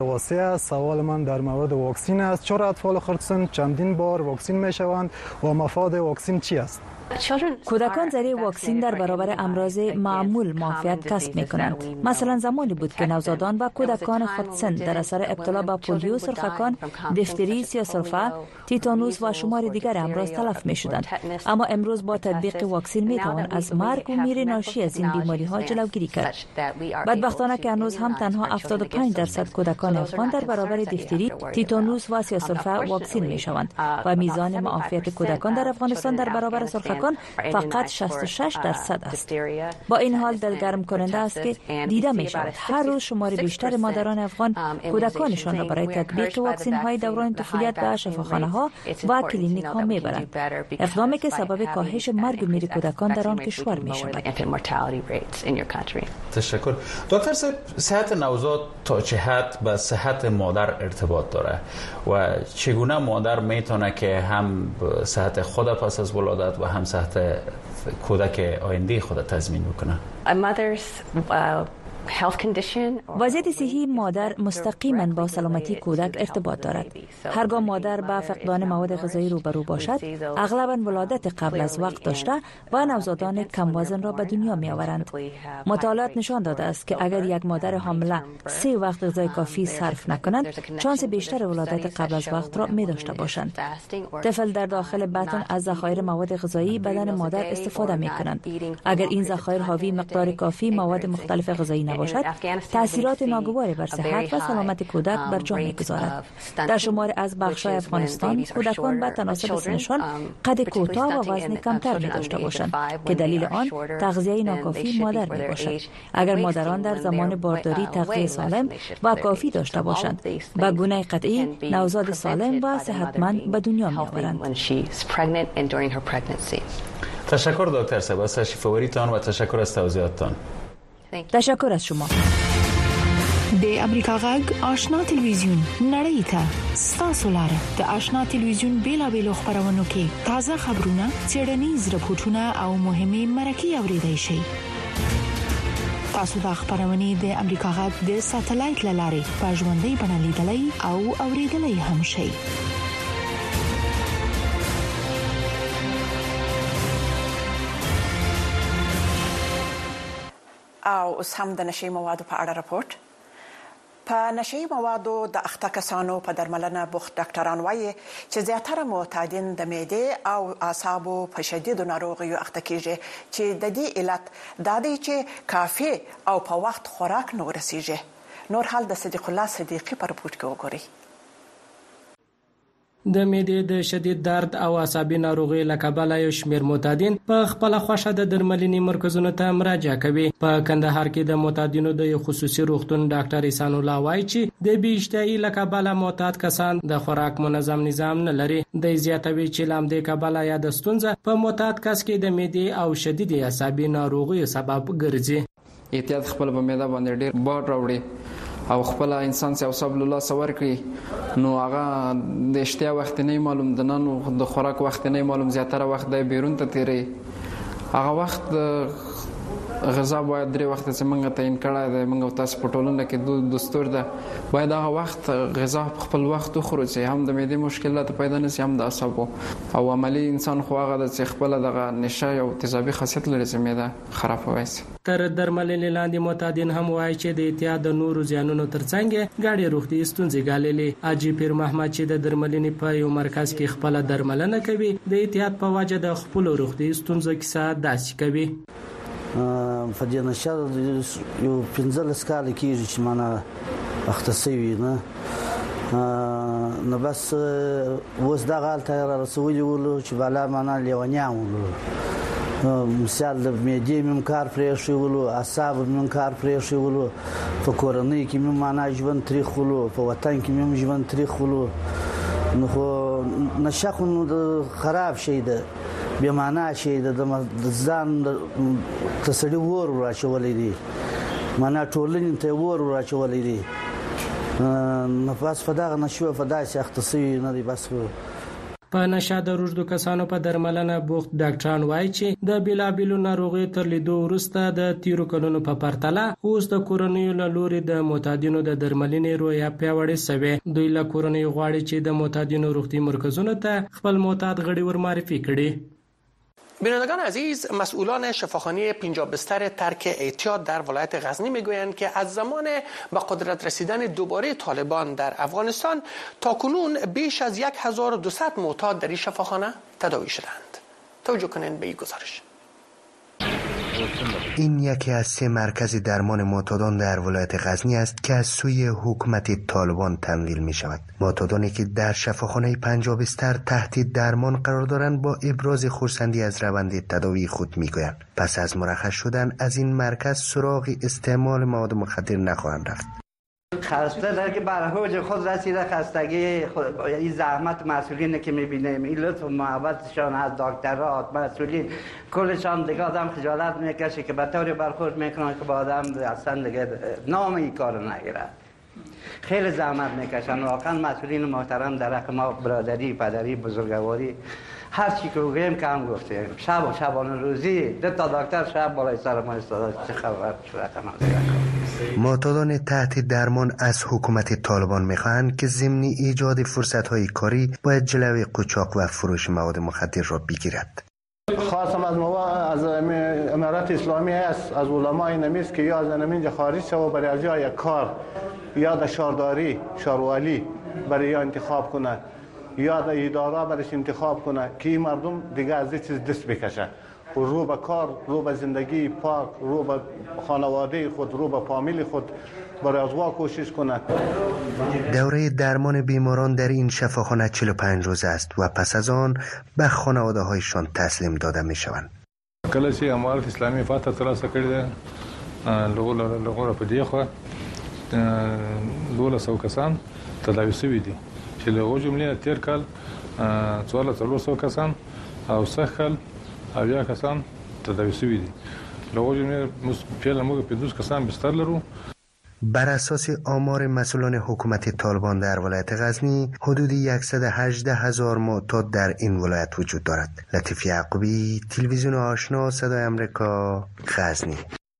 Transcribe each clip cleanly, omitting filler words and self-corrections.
واسه است. سوال من در مورد واکسن است. چرا اطفال خردسن چندین بار واکسن میشوند و مفاد واکسن چی است؟ کودکان ذریعه واکسن در برابر امراض معمول معافیت کسب می‌کنند. مثلا زمانی بود که نوزادان و کودکان خردسن در اثر ابتلا به پولیو، سرخکان، دیفتری، سیاه‌سرفه، تیتانوس و شمار دیگر امراض تلف می‌شدند. اما امروز با تطبیق واکسن می‌توان از مرگ و میر ناشی از این بیماری‌ها جلوگیری کرد. بدبختانه که هنوز هم تنها 75% کودکان افغان در برابر دیفتری، تیتانوس و سیاه‌سرفه واکسن می‌شوند و میزان معافیت کودکان در افغانستان در برابر سرخکان فقط 66% است. با این حال دلگرم کننده است که دیده می شود هر روز شمار بیشتر مادران افغان کودکانشان را برای تطبیق واکسن های دوران طفولیت به شفاخانه ها و کلینیک ها می برند. اقدامی که سبب کاهش مرگ و میر کودکان در آن کشور می شود. تشکر. دکتر صاحب، صحت نوزاد تا چه حد به صحت مادر ارتباط داره و چگونه مادر میتونه که هم صحت خود پس از ولادت و هم صحت کودک آینده خود تضمین بکنه؟ وضعیت صحی مادر مستقیما با سلامتی کودک ارتباط دارد. هرگاه مادر با فقدان مواد غذایی روبرو باشد، اغلباً ولادت قبل از وقت داشته و نوزادان کم وزن را به دنیا می آورند. مطالعات نشان داده است که اگر یک مادر حامله 3 وقت غذای کافی صرف نکنند، شانس بیشتر ولادت قبل از وقت را می داشته باشند. طفل در داخل بطن از ذخایر مواد غذایی بدن مادر استفاده می کنند. اگر این ذخایر حاوی مقدار کافی مواد مختلف غذایی نباشد، تاثیرات ناگواری بر صحت و سلامت کودک بر جا می‌گذارد. در شمار از بخش‌های افغانستان کودکان به تناسب سنشان قد کوتاه و وزن کمتر می‌داشته باشند که دلیل آن تغذیه ناکافی مادر می‌باشد. اگر مادران در زمان بارداری تغذیه سالم و کافی داشته باشند، به گونه قطعی نوزاد سالم و صحتمند به دنیا می‌آورند. تشکر دکتر صاحب از تشریف آوریتان و تشکر از توضیحاتتان. تشکر از شما. د امریکا غږ آشنا تلویزیون نړۍ ته ستاسو لاره. د آشنا تلویزیون بیلابېلو خبرونو کې تازه خبرونه، څېړنیز رپورټونه او مهمه مرکې اورېدای شئ. تاسو د خبرونې د امریکا غږ د ساتلایت لارې په ژوندۍ بڼه لیدلای او اورېدلای هم شئ. او اوس هم د نشي موادو په اړه راپورټ. په نشي موادو د اخته کسانو په درملنه بوخت ډاکټران وایي چې زیاتره معتادین د معدې او اعصابو په شدیدو ناروغیو اخته کیږي چې د دې علت دا دی چې کافي او په وخت خوراک نه ورسیږي. نور حال د صدیق الله صدیقی په رپورټ کې وګورئ. د معدې د شدید درد او اعصابي ناروغۍ له کبله یو شمېر معتادین په خپل خوښه د درملنې مرکزونو ته مراجعه کوي. په کندهار کې د معتادینو د خصوصي روغتون ډاکټر احسان الله وایي چې د بې اشتهایي له کبله معتاد کسان د خوراک منظم نظام نه لري. د زیاتوي چې لامدې کبله یا د ستونزه په معتاد کس کې د معدې او شدید اعصابي ناروغیو سبب ګرځي. احتیاط خپل په معده باندې ډېر بار راوړي او خپل انسان سي او سب الله سور کړی نو هغه د اشتیا وخت نه معلوم د نن د خوراک وخت نه معلوم، زیاتره وخت د بیرون ته تیری. هغه وخت غذا باید 3 وخت څنګه تعین کړه د موږ تاسو په ټولنه کې دستور ده باید هغه وخت غذا خپل وخت خوري چې هم د معدې مشکلات پیدا نشي هم د اعصابو او عملی انسان خو هغه د خپل دغه نشه او تیزابي خاصیت لري چې معده خرابوي. تر درملنې لاندې معتادین هم وایي چې د احتیاط د نورو زیانونو ترڅنګ ګاډي روغتي ستونزې ګاللې. اجي پیر محمد چې د درملنې په یو مرکز کې خپل درملنه کوي، د احتیاط په وجه د خپل روغتي ستونزو کیسه داسې کوي. فدیه نشه یو 15 کال کېږي چې مانه اختصوي نه نو بس اوس دغه حالت را رسولي ولو چې بالا مانه لیونیان ولو مثال د معدې مم کار پرېښی ولو، اعصاب مم کار پرېښی ولو، په کورنۍ کې مم مانه ژوند تریخ ولو، په وطن کې مم ژوند تریخ ولو. نو خو نشه خو نو خراب شي ده بیا معنا شي د ځان تسړي ور راچولې دي، معنا ټولنې ته ور راچولې دي. نو پس فداغه نشو فداسي اختصي نه دي بس. په نشه د روږدو کسانو په درملنه بوخت ډاکټران وایي چې د بیلابیلو ناروغیو تر لیدو وروسته د تیرو کلونو په پرتله اوس د کورنیو له لوري د معتادینو د درملنې رویه پیاوړې شوې. دوی له کورنیو غواړي چې د معتادینو روغتي مرکزونو ته خپل معتاد غړي ورمعرفي کړي. بینندگان عزیز، مسئولان شفاخانه 50 بستر ترک اعتیاد در ولایت غزنی میگویند که از زمان به قدرت رسیدن دوباره طالبان در افغانستان تاکنون بیش از 1200 معتاد در این شفاخانه تداوی شدند. توجه کنید به این گزارش. این یکی از 3 مرکز درمان معتادان در ولایت غزنی است که از سوی حکومت طالبان تمویل می شود. معتادانی که در شفاخانه 50 بستر تحت درمان قرار دارند با ابراز خرسندی از روند تداوی خود می گویند پس از مرخص شدن از این مرکز سراغ استعمال مواد مخدر نخواهند رفت. خسته در که بر حوج خود رسیده، خستگی این زحمت مسئولین که میبینیم، این لطف و محبتشان از دکترها مسئولین کلشان دیگه آدم خجالت میکشه که به طوری برخورد میکنن که با آدم اصلا دیگه نام این کارو نگیره. خیلی زحمت میکشن واقعا مسئولین محترم در حق ما، برادری، پدری، بزرگواری، هر چی که بگیم کم گفتیم. شب و شبانه روزی 2 تا دکتر شب بالای سر ما استاد. چه خبر شده؟ معتادان تحت درمان از حکومت طالبان میخواهند که ضمن ایجاد فرصت‌های کاری باید جلوی قاچاق و فروش مواد مخدر را بگیرد. خواستم از امارت اسلامی است، از علمای نمیست که یا از نمینجا خارج شو برای جای کار یا در شهرداری شهروالی برای انتخاب کنه یا در اداره برایش انتخاب کنه که این مردم دیگه از این چیز دست بکشه و رو به کار، رو به زندگی پاک، رو به خانواده خود، رو به فامیل خود برای ازوا کوشش کنه. دوره درمان بیماران در این شفاخانه 45 روز است و پس از آن به خانواده هایشان تسلیم داده می شوند. کله چې امارت اسلامي فتح ترلاسه کړې ده لغوره په دی خو 1200 کسان تداوي شوي دي چې له هغو جملې تیر کال 1400 کسان او سږ کال 80 کسان تداوي شوي دي. له هغو جملې فعلا موږ 50 کسان بستر لرو. بر اساس آمار مسئولان حکومت طالبان در ولایت غزنی حدود 118,000 معتاد در این ولایت وجود دارد. لطیف یعقوبی، تلویزیون آشنا، صدای آمریکا، غزنی.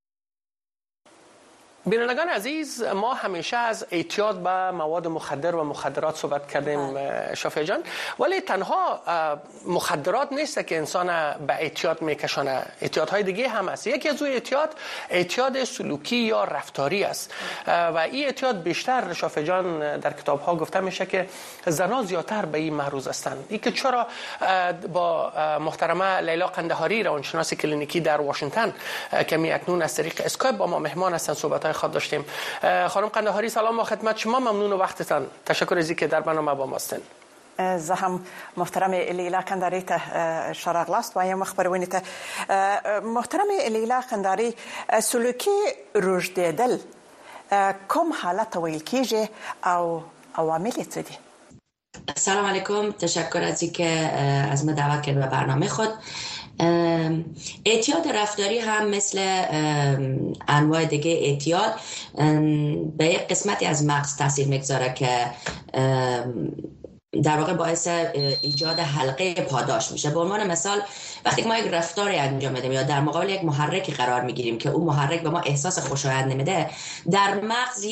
بینندگان عزیز، ما همیشه از اعتیاد به مواد مخدر و مخدرات صحبت کردیم شافعی جان، ولی تنها مخدرات نیست که انسان به اعتیاد میکشانه، اعتیادهای دیگه هم هست. یکی از اون اعتیاد سلوکی یا رفتاری است و این اعتیاد بیشتر شافعی جان در کتاب‌ها گفته میشه که زنان زیادتر به این معرض هستند. این که چرا با محترمه لیلا قندهاری روانشناس کلینیکی در واشنگتن که می اکنون از طریق اسکایپ با ما مهمان هستند صحبت خود داشتیم. خانم قندهاری سلام و خدمت شما، ممنون وقتتان. تشکر از اینکه در برنامه با ما هستین. زه هم محترم لیلا قندهاری ته ښه راغلاست وایم خبرونه ته. محترم لیلا قندهاری، سلوکي روږدېدل کوم حالت ویل کیږي او عوامل څه دي؟ سلام علیکم، تشکر از اینکه از ما دعوت کرد به برنامه خود. اعتیاد رفتاری هم مثل انواع دیگه اعتیاد به یک قسمتی از مغز تاثیر میگذاره که در واقع باعث ایجاد حلقه پاداش میشه. به عنوان مثال وقتی ما یک رفتاری انجام میدیم یا در مقابل یک محرکی قرار میگیریم که اون محرک به ما احساس خوشایند نمیده، در مغز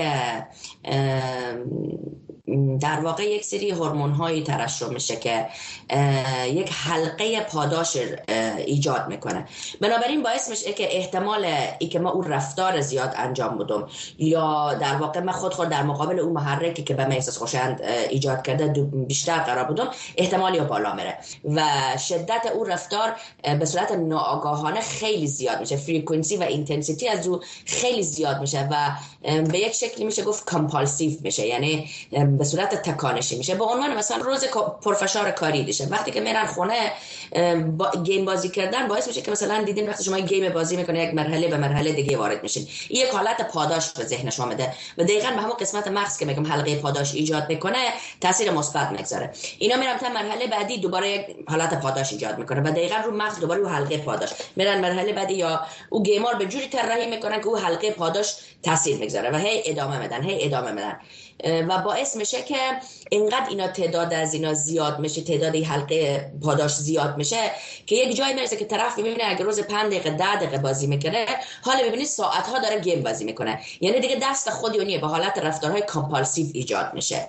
در واقع یک سری هورمون هایی ترشح میشه که یک حلقه پاداش ایجاد میکنه. بنابراین باعث میشه که احتمال ای که ما اون رفتار زیاد انجام بدم یا در واقع من خود در مقابل اون محرکی که به من احساس خوشایند ایجاد کرده بیشتر قرار بدم، احتمال یا بالا میره و شدت اون رفتار به صورت ناآگاهانه خیلی زیاد میشه. فریکونسی و اینتنسیتی از اون خیلی زیاد میشه و به یک شکلی میشه گفت کامپالسیو میشه، یعنی به صورت تکانشی میشه. به عنوان مثلا روز پرفشار کاری دیشه، وقتی که میرن خونه گیم بازی کردن باعث میشه که مثلا دیدین وقتی شما گیم بازی میکنه یک مرحله به مرحله دیگه وارد میشین، این یک حالت پاداش به ذهن شما میده و دقیقاً به همون قسمت مغز که میگم حلقه پاداش ایجاد میکنه تاثیر مثبت میگذاره. اینا میرن تا مرحله بعدی دوباره یک حالت پاداش ایجاد میکنه و دقیقاً رو مغز دوباره اون حلقه پاداش میرن مرحله بعدی یا اون گیمار به جوری طراحی میکنن که اون حلقه پاداش تاثیر میگذاره و هی ادامه میدن و باعث میشه که که اینقدر اینا تعداد از اینا زیاد میشه، تعداد حلقه پاداش زیاد میشه که یک جایی میرسه که طرف میبینه اگه روز 5 دقیقه 10 دقیقه بازی میکنه، حالا ببینید ساعت ها داره گیم بازی میکنه، یعنی دیگه دست خودی اونیه، به حالت رفتارهای کامپالسیو ایجاد میشه.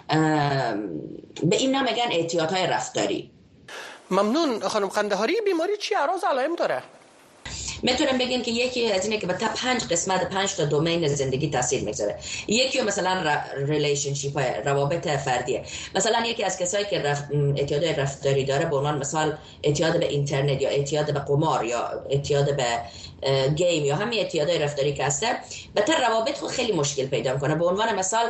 به این میگن اعتیادهای رفتاری. ممنون خانم قندهاری. بیماری چی اعراض علائم داره؟ میتونم بگم که یکی از اینه که تا 5 قسمت 5 تا دومین زندگی تاثیر میذاره. یکی مثلا ریلیشنشیپ، روابط فردیه. مثلا یکی از کسایی که اعتیاد رفتاری داره، به عنوان مثال اعتیاد به اینترنت یا اعتیاد به قمار یا اعتیاد به گیم یا همین اعتیاد رفتاری که هسته، بهتر روابط خود خیلی مشکل پیدا میکنه. به عنوان مثال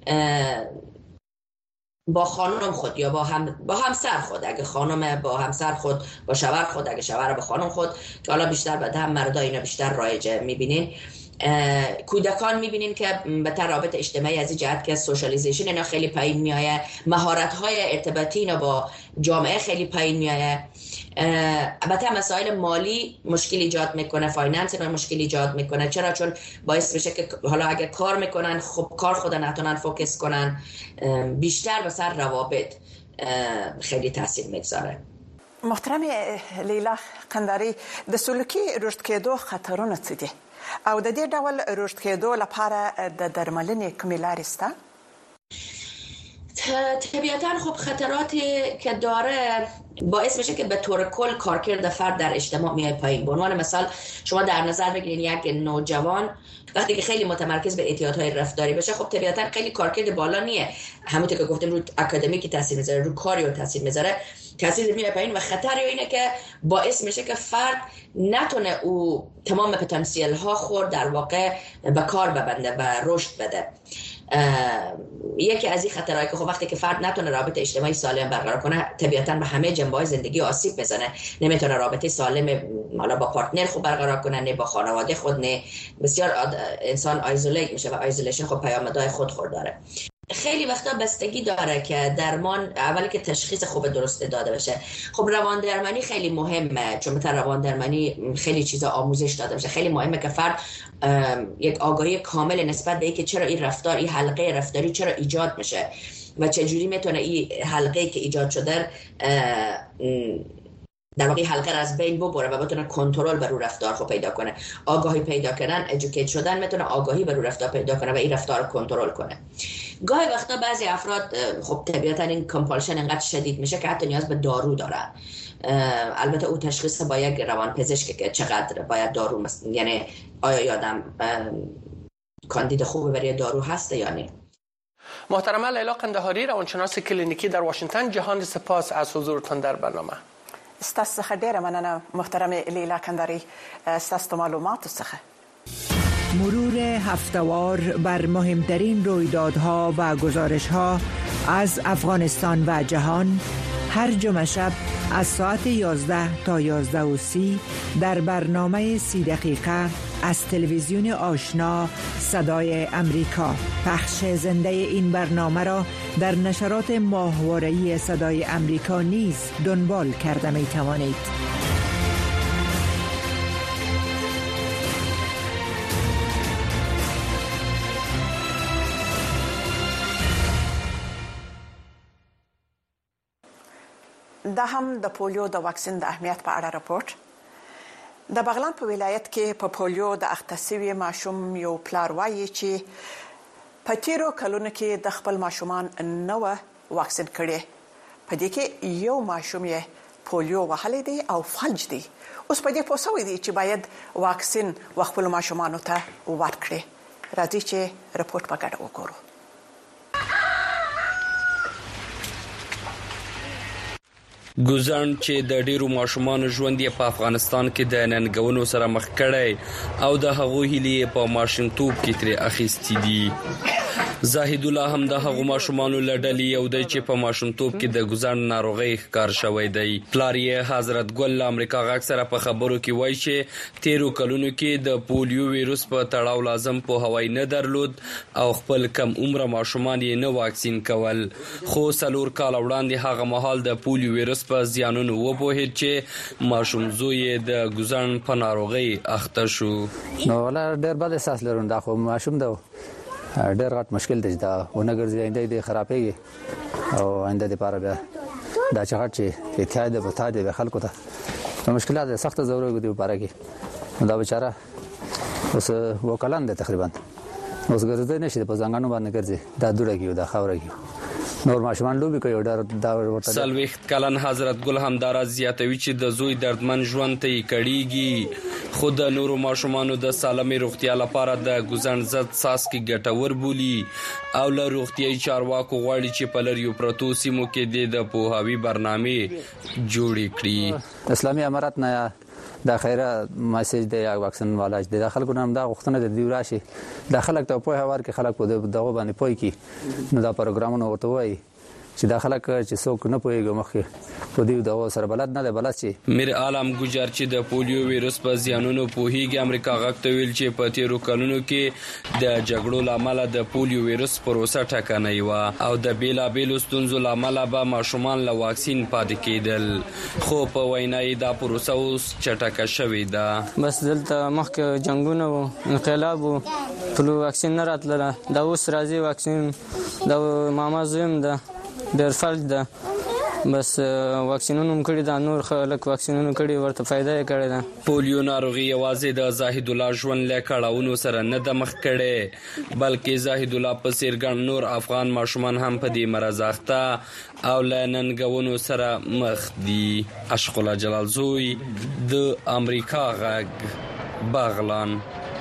با خانم خود یا با همسر خود، اگه خانم با همسر خود، با شوهر خود، اگه شوهر با خانم خود، که حالا بیشتر بعد هم مردا اینا بیشتر رایجه میبینین. کودکان میبینین که به روابط اجتماعی از این جهت که سوشالیزیشن اینا خیلی پایین میایه، مهارت‌های ارتباطی اینا با جامعه خیلی پایین میایه. البته مسائل مالی مشکل ایجاد میکنه، فایننس اینا مشکل ایجاد میکنه. چرا؟ چون باعث میشه که حالا اگه کار میکنن، خب کار خود نتونن فوکس کنن، بیشتر به سر روابط خیلی تاثیر میگذاره. محترم لیلا قندهاری، د سلوکي رشد کېدو خطرونه څه دي او د دې ډول رشد کېدو لپاره د درملنې کومې لارې شته؟ طبیعتاً خب خطراتی که داره باعث میشه که به طور کل کارکرد فرد در اجتماع میای پایین. به عنوان مثال شما در نظر بگیرید یک نوجوان وقتی که خیلی متمرکز به اعتیادهای رفتاری بشه، خب طبیعتاً خیلی کارکرد بالا نیه، همونطور که گفتیم رو اکادمیکی تاثیر میذاره، رو کاریو تاثیر میذاره، تاثیر میاد پایین و خطر اینه که باعث میشه که فرد نتونه او تمام پتانسیل ها خود در واقع به کار ببنده و رشد بده. یکی از این خطرهایی که خب وقتی که فرد نتونه رابطه اجتماعی سالم برقرار کنه، طبیعتاً به همه جنبه‌های زندگی آسیب بزنه. نمیتونه رابطه سالم حالا با پارتنر خوب برقرار کنه، نه با خانواده خود، نه بسیار انسان آیزولیت میشه و آیزولیشن خب پیامدهای خود داره. خیلی وقتا بستگی داره که درمان اولی که تشخیص خوب درست داده بشه. خب روان درمانی خیلی مهمه، چون مثلا روان درمانی خیلی چیزا آموزش داده بشه. خیلی مهمه که فرد یک آگاهی کامل نسبت به اینکه چرا این رفتار، این حلقه رفتاری چرا ایجاد میشه و چجوری میتونه این حلقه که ایجاد شده در واقع حلقه را از بین ببره و بتونه کنترل بر رو رفتار خود پیدا کنه. آگاهی پیدا کردن، ادوکییت شدن میتونه آگاهی بر رو رفتار پیدا کنه و این رفتار رو کنترل کنه. گاهی وقتا بعضی افراد خب طبیعتا این کامپالشن انقدر شدید میشه که حتی نیاز به دارو دارن. البته او تشخیص با یک روانپزشک که چقدر باید دارو یعنی آیا یادم کاندید خوبه برای دارو هست یا نه. محترمه لیلا قندهاری، روانشناس کلینیکی در واشنگتن، جهان سپاس از حضورتان در برنامه. ستاسو څخه ډیره مننه محترم لیلا قندهاری، ستاسو معلوماتو څخه. مرور هفته‌وار بر مهمترین رویدادها و گزارش‌ها از افغانستان و جهان هر جمعه شب از ساعت 11 تا 11:30 در برنامه 30 دقیقه از تلویزیون آشنا صدای امریکا. پخش زنده این برنامه را در نشرات ماهواره‌ای صدای امریکا نیز دنبال کرده می توانید. دا هم د پولیو د واکسین د اهمیت په اړه راپورټ. د بغلان په ولایت کې په پولیو د اخته شوي ماشوم یو پلار وایي چې په تیرو کلونو کې د خپل ماشومان نه واکسین کړي. په دې کې یو ماشوم یې پولیو وهلی دی او فلج دی. اوس په دې پوه شوی دی چې باید واکسین خپل ماشومانو ته ورکړي. راځي چې راپورټ په ګډه وګورو. ګوزن چې د ډیرو ماشومان ژوند یې په افغانستان کې د ننګونو سره مخ کړي او د هغو هیلې په ماشومتوب کې ترې اخیستې دي. زاهد الله هم د هغو ماشومانو لړلې یو دی چې په ماشومتوب کې د ګوزن ناروغي ښکار شوی دی. پلار یې حضرت ګل امریکا غاک سره په خبرو کې وایي چې تیرو کلونو کې د پولیو ویروس په تړاو لازم پوهاوی نه درلود او خپل کم عمره ماشومان یې نه واکسین کول. خو 4 کال وړاندې هغه مهال د پولیو ویروس په زیانونو وپوهید چې ماشوم زوی د ګوزن په ناروغي اخته شو. نو ولا ډېر بد احساس لرم. دا خو ماشوم دی ډېر غټ مشکل دی دا ونګرځي آینده دې خرابېږي او آینده دې لپاره بیا دا چې غټ چې احتیاج به تا دې خلکو ته مشکلات سخت ضروري دي لپاره کې دا بیچاره اوس وکلان دي تقریبا اوس ګرځي نشي په ځنګانو باندې ګرځي دا دوړه کې دا خاوره کې نور ماشومان لوبي کوي ډېر دا ورته سلويخت کلن حضرت ګل همدار زیاتوي چې د زوی دردمن ژوند ته کړيږي خود د نورو ماشومانو د سالمي روغتیا لپاره د ګزن زد ساس کې ګټور بولی او له روغتيایي چارواکو غواړي چې په لریو پروتو سیمو کې د پوهاوی برنامه جوړ کړي. اسلامي امارات نه دا خیره میسج دی یا واکسین والا د خلکو نام دا غوښتنه د دی راشي د خلک ته په هوار کې خلک په دغه باندې پوي کی نو دا پروګرامونه ورته وایي چې دا خلک چې څوک نه پويږي مخکې په دې دغه سره بلد نه دی بلد چې میر عالم ګجار چې د پولیو وایروس په زیانونو پوهیږي امریکا غاکته ویل چې په تیرو کلونو کې د جګړو لامل د پولیو وایروس پروسه ټکنۍ و او د بیلابېلو ستونزو لامل به ماشومان له واکسین پاتې کېدل خو په وینای دا پروسه اوس چټکه شوې ده. بس دلته مخکې جنگونه و انقلاب و پلو واکسین نه راتله دا اوس راځي واکسین دا ماما زویم ده ډېر فرق ده بس واکسینونو کړي دا نور خلک واکسینونو کړي ورته فائدہ یې کړی ده. پولیو ناروغي یوازې د زاهد الله ژوند له کړهونو سره نه د مخ کړي بلکې زاهد الله په سیرګن نور افغان ماشومان هم په دې مرز اخته او له ننګونو سره مخ دي. اشق الله جلال زوی د امریکا غږ باغلان.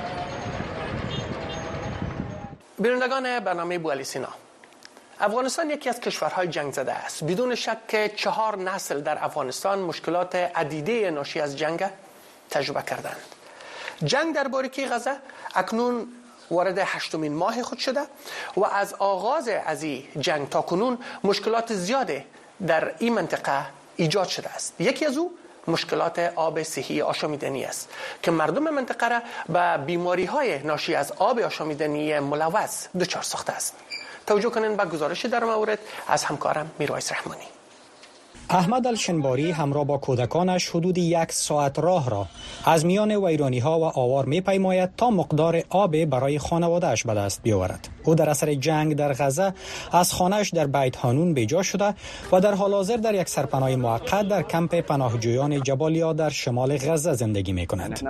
بینندگان برنامه بوالی سینا، افغانستان یکی از کشورهای جنگ زده است. بدون شک 4 نسل در افغانستان مشکلات عدیده ناشی از جنگ تجربه کردند. جنگ در باریکه غزه اکنون وارد 8مین ماه خود شده و از آغاز از این جنگ تا کنون مشکلات زیاده در این منطقه ایجاد شده است. یکی از او مشکلات آب صحی آشامیدنی است که مردم منطقه را به بیماری‌های ناشی از آب آشامیدنی ملوث دچار ساخته است. توجه کنین به گزارش در مورد از همکارم میرویس رحمانی. احمد الشنباری همراه با کودکانش حدود 1 ساعت راه را از میان ویرانی‌ها و آوار می‌پیماید تا مقدار آب برای خانواده‌اش به دست بیاورد. او در اثر جنگ در غزه از خانه‌اش در بیت حانون بیجا شده و در حال حاضر در یک سرپناه موقت در کمپ پناهجویان جبالیا در شمال غزه زندگی می‌کند.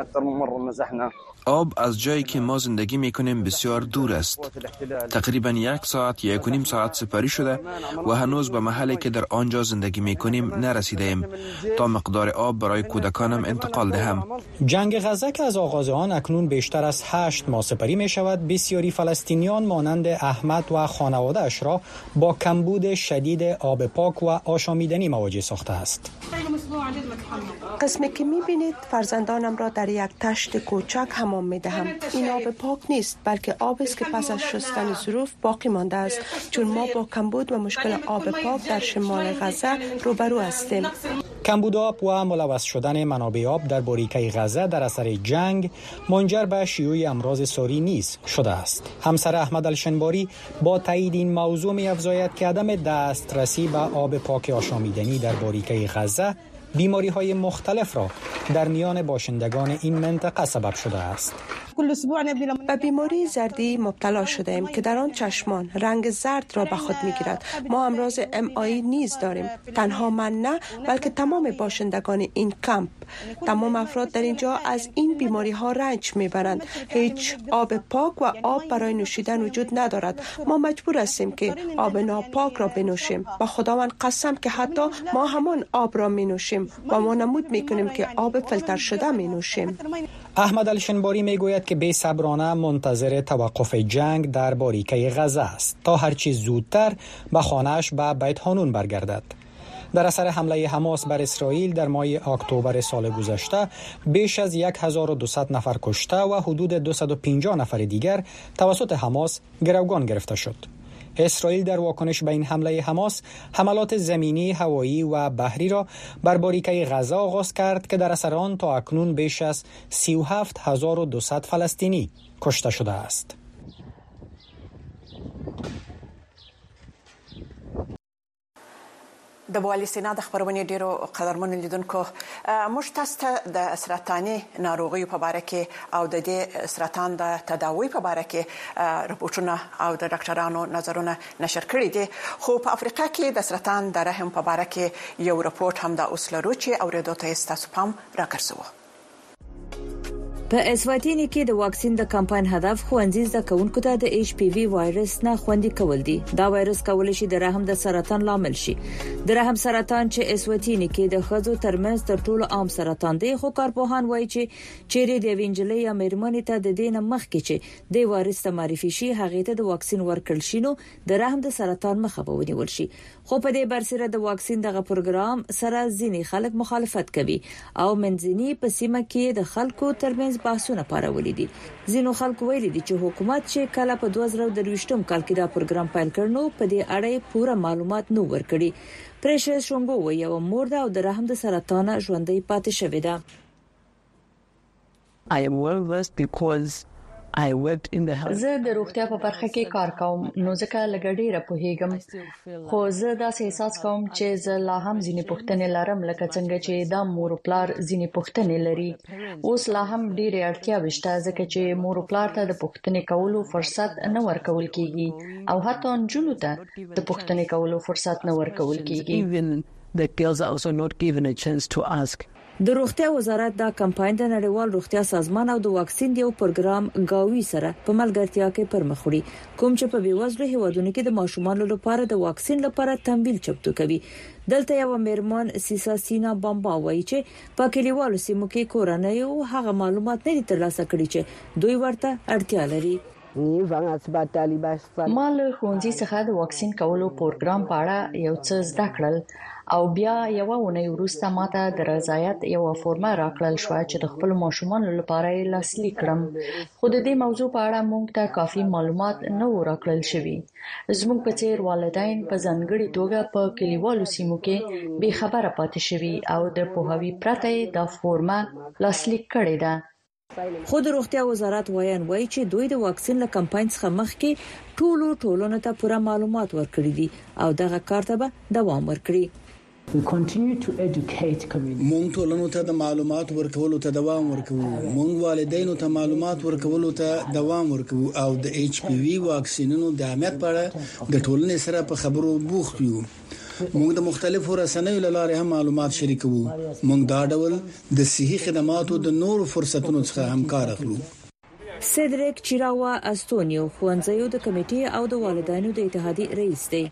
آب از جایی که ما زندگی میکنیم بسیار دور است. تقریبا 1 ساعت یا 1.5 ساعت سپری شده و هنوز به محلی که در آنجا زندگی میکنیم نرسیده ایم تا مقدار آب برای کودکانم انتقال دهم. جنگ غزه که از آغاز آن اکنون بیشتر از 8 ماه سپری می شود، بسیاری فلسطینیان مانند احمد و خانواده اش را با کمبود شدید آب پاک و آشامیدنی مواجه ساخته است. قسمی که می‌بینید فرزندانم را در یک تشت کوچک حمام می‌دهم. این آب پاک نیست بلکه آبی است که پس از شستن ظروف باقی مانده است، چون ما با کمبود و مشکل آب پاک در شمال غزه روبرو هستیم. کمبود آب و ملوث شدن منابع آب در باریکه غزه در اثر جنگ منجر به شیوع امراض ساری نیز شده است. همسر احمد الشنباری با تایید این موضوع می‌افزاید که عدم دسترسی به آب پاک آشامیدنی در باریکه غزه بیماری‌های مختلف را در میان باشندگان این منطقه سبب شده است. به بیماری زردی مبتلا شده‌ایم که در آن چشمان رنگ زرد را به خود می‌گیرد. ما امراض MI نیز داریم. تنها من نه بلکه تمام باشندگان این کمپ. تمام افراد در اینجا از این بیماری‌ها رنج می‌برند. هیچ آب پاک و آب برای نوشیدن وجود ندارد. ما مجبور هستیم که آب ناپاک را بنوشیم. با خداوند قسم که حتی ما همان آب را می‌نوشیم و ما نمود می‌کنیم که آب فیلتر شده می‌نوشیم. احمد الشنباری میگوید که بی‌صبرانه منتظر توقف جنگ در باریکه غزه است تا هرچی زودتر به خانه‌اش به بیت حانون برگردد. در اثر حمله حماس بر اسرائیل در ماه اکتبر سال گذشته بیش از 1200 نفر کشته و حدود 250 نفر دیگر توسط حماس گروگان گرفته شد. اسرائیل در واکنش به این حمله حماس حملات زمینی، هوایی و بحری را بر باریکه غزه آغاز کرد که در اثر آن تا اکنون بیش از 37200 فلسطینی کشته شده است. د والي سینا د خبرونې ډیرو قدرمن لیدونکو موږ تاسو ته د سرطاني ناروغیو په اړه کې او د دې سرطان د تداوی په اړه کې رپورټونه او د ډاکټرانو نظرونه نشر کړي دي خو په افریقا کې د سرطان د رحم په اړه کې یو رپورټ هم د اوسلرو چې اوریدو ته تاسو پام راکړسو. په اسواتینی کې د واکسین د کمپاین هدف خوندزي د کونکو ته د ایچ پی وی وایرس نه خوندي کول دي. دا وایرس کول شي د رحم د سرطان لامل شي. د رحم سرطان چې اسواتینی کې د خزو ترمنځ تر ټولو عام سرطان دی خو کارپوهان وایي چې چیرې د وینجلې یا میرمنې ته د دین مخکې چې د وایرس ته معرفي شي هغه ته د واکسین ورکړل شي نو د رحم د سرطان مخه به ونیول شي. خو په دې برسره د واکسین دغه پروګرام سره ځینې خلک مخالفت کوي او منځني په سیمه کې د خلکو ترمنځ بحثونه پارولې دي. ځینو خلکو ویلي دي چې حکومت چې کله په 2023م کال کې دا پروګرام پیل کړنو په دې اړه پوره معلومات نو ورکړي. پرېشر شونګو وایي او مور دا او د رحم د سرطان ژوندۍ پاتې شوې ده. I am well versed because I worked in the health. زه د روغتیا په برخه کې کار کوم نو ځکه لګړې را پوهیږم خو زه دا احساس کوم چې زه لا هم ځینې پوښتنې لرم لکه څنګه چې دا مور پلار ځینې پوښتنې لري اوس لا هم ډېرې اړتیا وشته ځکه چې مور پلار ته د پوښتنې کولو فرصت نه ورکول کیږي او حتی نجونو ته د پوښتنې کولو فرصت نه ورکول کیږي. Even the girls are also not given a chance to ask. د روغتیا وزارت دا کمپاین د نړیوال روغتیا سازمان او د واکسین یو پروګرام گاوی سره په ملګرتیا کې پرمخ وړي کوم چې په بیوزلو هیوادونو کې د ماشومانو لپاره د واکسین لپاره تمویل چمتو کوي. دلته یو میرمن سیسا سینا بامبا وایي چې په کلیوالو سیمو کې کورنۍ او هغه معلومات نه ترلاسه کړي چې دوی ورته اړتیا لري. ما له ښوونځي څخه د واکسین کولو پروګرام په اړه یو څه زده کړل او بیا یو ونې وروسته ماته د رضایت یو فورمه راکړل شو چې د خپل ماشومانو لپاره لاسلیک کړم خو د دې موضوع په اړه موږ ته کافي معلومات نه ورکړل شوي. زموږ په څیر والدین په ځانګړي توګه په کلیوالو سیمو کې بې خبره پاتې شوي او د پوهاوي پرته دا فورمه لاسلیک کړې ده. خو د روغتیا وزارت وایي چې دوی د واکسین له کمپاین څخه مخکې ټولو ته پوره معلومات ورکړي دي او دغه کار ته به دوام ورکړي. مونږ ټولنو ته د معلومات ورکولو ته دوام ورکوو. مونږ والدینو ته معلومات ورکولو ته دوام ورکوو او د ایچ پی وی واکسینونو د اهمیت په اړه د ټولنې سره په خبرو بوخت یو. مونږ د مختلفو رسنیو له لارې هم معلومات شریکوو. مونږ دا ډول د صحي خدماتو د نورو فرصتونو څخه هم کار اخلو. سیدریک چیراوا استونیو ښوونځیو د کمیټې او د والدینو د اتحادیې رئیس دی.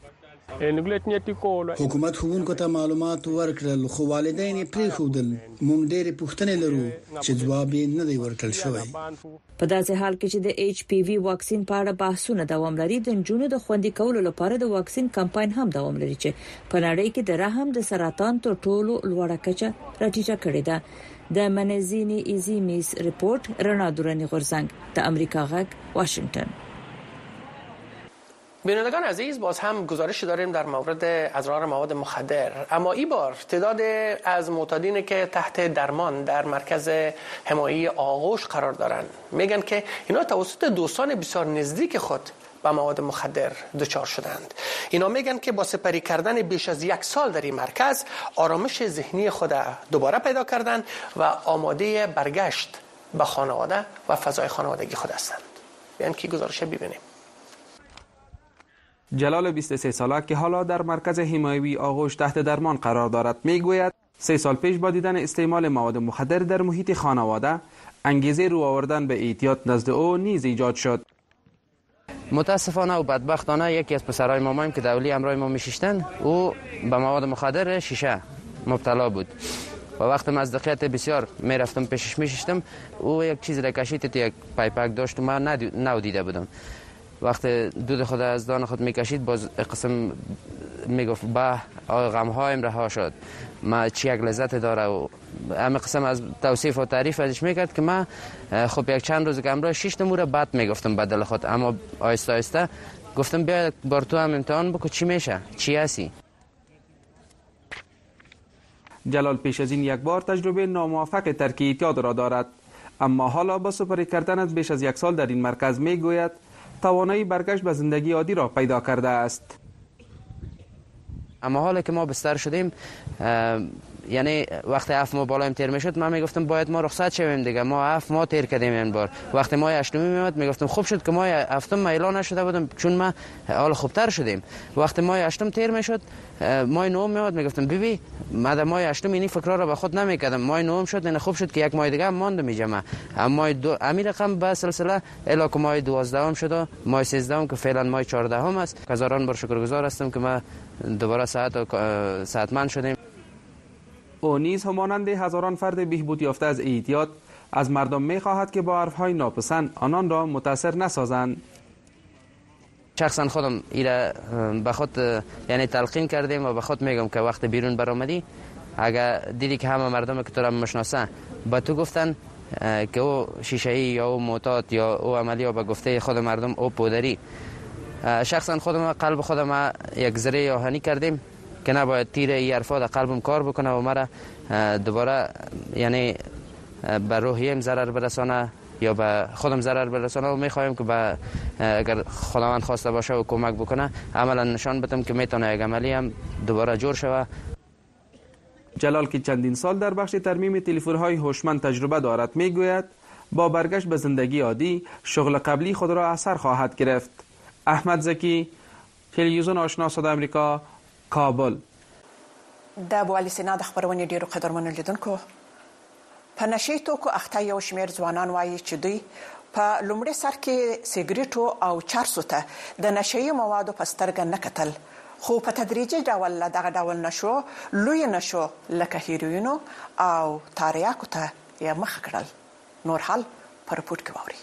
حکومت ښوونکو ته معلومات ورکړل خو والدین یې پریښودل. موږ ډېرې پوښتنې لرو چې جواب یې نه دی ورکړل شوی. په داسې حال کې چې د ایچ پی وی واکسین په اړه بحثونه دوام لري د جنونو د خوندي کولو لپاره د واکسین کمپاین هم دوام لري چې په نړۍ کې د رحم د سرطان تر ټولو لوړه کچه راټیټه کړې ده. د منزینی ایزیمیس ریپورت رڼا دورانی غورزنګ د امریکا غږ واشنگتن. بینندگان عزیز باز هم گزارشی داریم در مورد اضرار مواد مخدر اما این بار تعداد از معتادینی که تحت درمان در مرکز حمایتی آغوش قرار دارند میگن که اینا توسط دوستان بسیار نزدیک خود با مواد مخدر دچار شدند. اینا میگن که با سپری کردن بیش از 1 سال در این مرکز آرامش ذهنی خود دوباره پیدا کردند و آماده برگشت به خانواده و فضای خانوادگی خود هستند. بیان که گزارش ببینیم. جلال 23 ساله که حالا در مرکز حمایوی آغوش تحت درمان قرار دارد میگوید 3 سال پیش با دیدن استعمال مواد مخدر در محیط خانواده انگیزه رو آوردن به اعتیاد نزد او نیز ایجاد شد. متاسفانه و بدبختانه یکی از پسرای مامایم که دولی همراه ما میشیشتن او به مواد مخدر شیشه مبتلا بود و وقتی مصداقیت بسیار میرفتم پیشش میشیشتم او یک چیز را کشید تو یک پایپک داشت و من ندیده بودم. وقتی دود خود از دان خود میکشید باز قسم میگفت به غمهایم رها شد ما چی یک لذت داره و همه قسم از توصیف و تعریف ازش میکرد که من خب یک چند روز که امروز 6 نموره بعد میگفتم به دل خود اما آهسته آهسته گفتم بیا بار تو هم امتحان بکن چی میشه چی هستی. جلال پیش از این یک بار تجربه ناموفق ترک اعتیاد را دارد اما حالا با سپری کردن از بیش از 1 سال در این مرکز میگوید توانایی برگشت به زندگی عادی را پیدا کرده است. اما حالا که ما بستر شدیم، یعنی وقتی 7 ماه بالایم تیر میشد من میگفتم باید ما رخصت شویم دیگه، ما 7 ماه تیر کردیم این بار. وقتی ماه 8 میومد میگفتم خوب شد که ماه 7 اعلان نشده بودم چون ما حال خوبتر شدیم. وقتی ماه 8 تیر میشد ماه 9 میاد میگفتم ببین ما در ماه 8 این فکرها رو به خود نمیکردم، ماه 9 شد این خوب شد که یک ماه دیگه هم ماند میجمع. اما ماه امیر رقم به سلسله الا که ماه 12 شد و ماه 13 که فعلا ماه 14 است. هزاران بار شکرگزار هستم که ما دوباره صحتمند شدیم. او نیز همانند هزاران فرد بهبود یافته از اعتیاد از مردم می‌خواهد که با حرف‌های ناپسند آنان را متاثر نسازند. شخصا خودم ایره به خود یعنی تلقین کردیم و به خود میگم که وقت بیرون برآمدی اگر دیدی که همه مردم که تو را میشناسن با تو گفتن که او شیشه‌ای یا او معتاد یا او عملی و به گفته خود مردم او پودری، شخصا خودم قلب خودم یک ذره آهنی کردیم که نباید تیر این حرفا در قلبم کار بکنه و مرا دوباره یعنی به روحیم ضرر برسانه یا به خودم ضرر برسانه و میخوایم که اگر خداوند خواسته باشه و کمک بکنه عملا نشان بدم که میتونه یک عملی هم دوباره جور شوه. جلال که چندین سال در بخش ترمیم تلفن‌های هوشمند تجربه دارد میگوید با برگشت به زندگی عادی شغل قبلی خود را اثر خواهد گرفت. احمد زکی، تلویزیون آشنا صدای امریکا، کابل. د بوالی سینا د خبرونې ډیرو قدرمنو لیدونکو په نشي توکو اخته یو شمیر ځوانان وایي چې دوی په لومړي سر کې سیګریټو او چرسو ته د نشي موادو په سترګه نه کتل، خو په تدریجي ډول دغه ډول نشو لوی نشو لکه هیروینو او تاریاکو ته یې مخ کړل. نور حال په رپورټ کې واوري.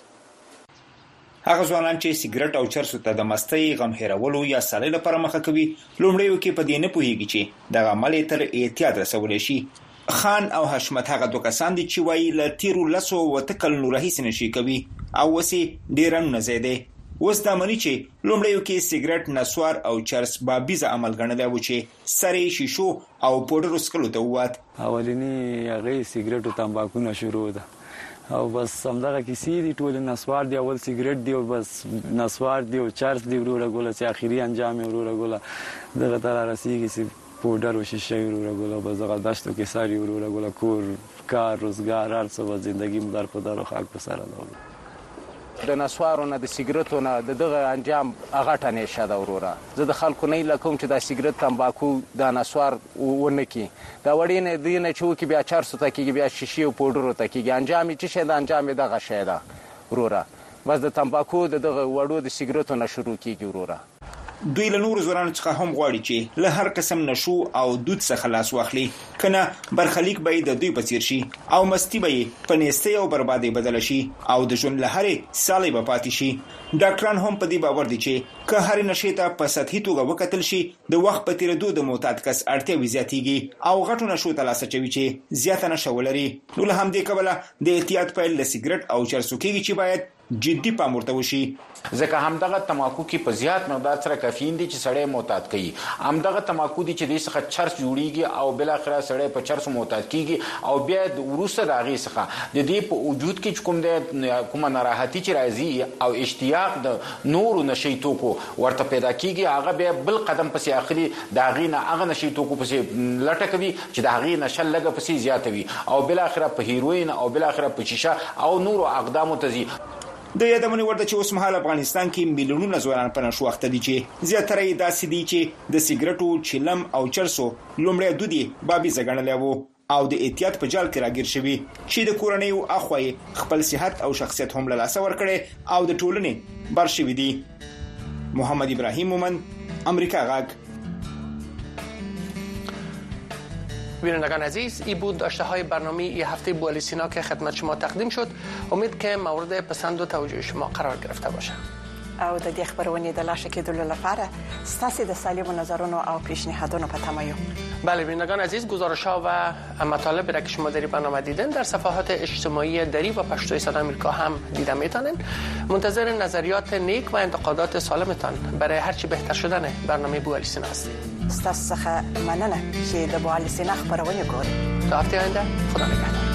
هغه ځوانان چې سیګریټ او چرسو ته د مستۍ غم هیرولو یا سالي لپاره مخه کوي لومړیو کې په دې نه پوهیږي چې دغه عمل تر اعتیاد رسولی شي. خان او حشمت هغه دوه کسان دي چې وایي له تیرو 10 کلونو راهیسې نشي کوي او وسې ډېر نه زیاده. اوس دا مني چې لومړیو کې سیګریټ، نسوار او چرس بابیزه عمل ګڼلی و چې سره شیشو او پوډرو څکلو ته ووت. اولینی هغه سیګریټ او تمباکو نه شروع ده او بس همدغه کیسې دي، ټول نسوار دی، اول سیګریټ دی او بس نسوار دی او چرس دی وروره ګوله چې اخیری انجام یې وروره ګوله دغه ته رسیږي چې پودر و شیشه وروره ګوله بس دغه دشتو کې ساری وروره ګوله کور کار روزګار هر څه به زندګي مو در په در خاک په سره ده. د نسوارو نه د سیګریټو نه دغه انجام هغه ټنې شاده وروره. زه د خلکو نه لکوم چې دا سیګریټ تمباکو دا نسوار ونه کی دا وړي نه دی نه چې کی بیا چرسو ته کیږي بیا شیشې او پودرو ته کیږي. انجام یې چې شه د انجام دغه شه ده وروره. بس د تمباکو دغه وړو د سیګریټو نه شروع کیږي وروره. دوی له نور ځوانانو څخه هم غواړي چې له هر قسم نشو او دود څخه خلاص واخلي، کنه برخلیک به د دوی په څیر شي او مستی به په نیستۍ او بربادۍ بدل شي او د ژوند له هرې سالۍ به پاتې شي. ډاکټران هم په دې باور دي چې که هرې نشې ته په سطحي توګه وکتل شي د وخت په تیریدو د معتاد کس اړتیاوې زیاتیږي او غټو نشو ته لاس اچوي چې زیاته نشه ولري. نو له همدې کبله د احتیاط پیل له سیګریټ او چرسو کېږي چې باید جدي پام ورته وشي. ځکه همدغه تماکو کې په زیات مقدار سره کافین دي چې سړی معتاد کوي. همدغه تماکو دي چې د څخه چرس جوړیږي او بل اخره سړی په چرس معتاد کیږي او بیا د وروسته د هغې څخه د دې په وجود کې کومه ناراحتي چې راځي او اشتیاق د نورو نشي توکو ورته پیدا کیږي، هغه بیا بل قدم پسې اخلي د هغې نه هغه نشي توکو پسې لټه کوي چې د هغې نشه لږه پسې زیاته وي او بل اخره په هیروین او بل اخره په شیشه او نورو اقدامو ته ځي. د یادمنې وړ ده چې اوس مهال افغانستان کې میلیونونه ځوانان په نشو اخته دي چې زیاتره یې داسې دي چې د سیګریټو، چلم او چرسو لومړی دود یې بابیزه ګڼلی و او د احتیاط په جال کې راګیر شوي چې د کورنیو اخوا یې خپل صحت او شخصیت هم له لاسه ورکړی او د ټولنې بر شوي دي. محمد ابراهیم مومند، امریکا غاگ. بینندگان عزیز، این بود داشته های برنامه یه هفته بوالی سینا که خدمت شما تقدیم شد. امید که مورد پسند و توجه شما قرار گرفته باشه. او د دې خبرونې د لاشه کېدلو لپاره ستاسو د سالمو نظرونو او پیشنهادونو په تمه یو. بله بینندگان عزیز، گزارش‌ها و مطالبی را که شما در برنامه دیدن در صفحات اجتماعی دری و پشتوی صدای آمریکا هم دیده میتونین. منتظر نظریات نیک و انتقادات سالمتان برای هرچی بهتر شدن برنامه بوالی سینا هستیم. ستاسو څخه مننه چې د بوالی سینا خبرونه ګورئ. تا هفته آینده خدا نگهدار.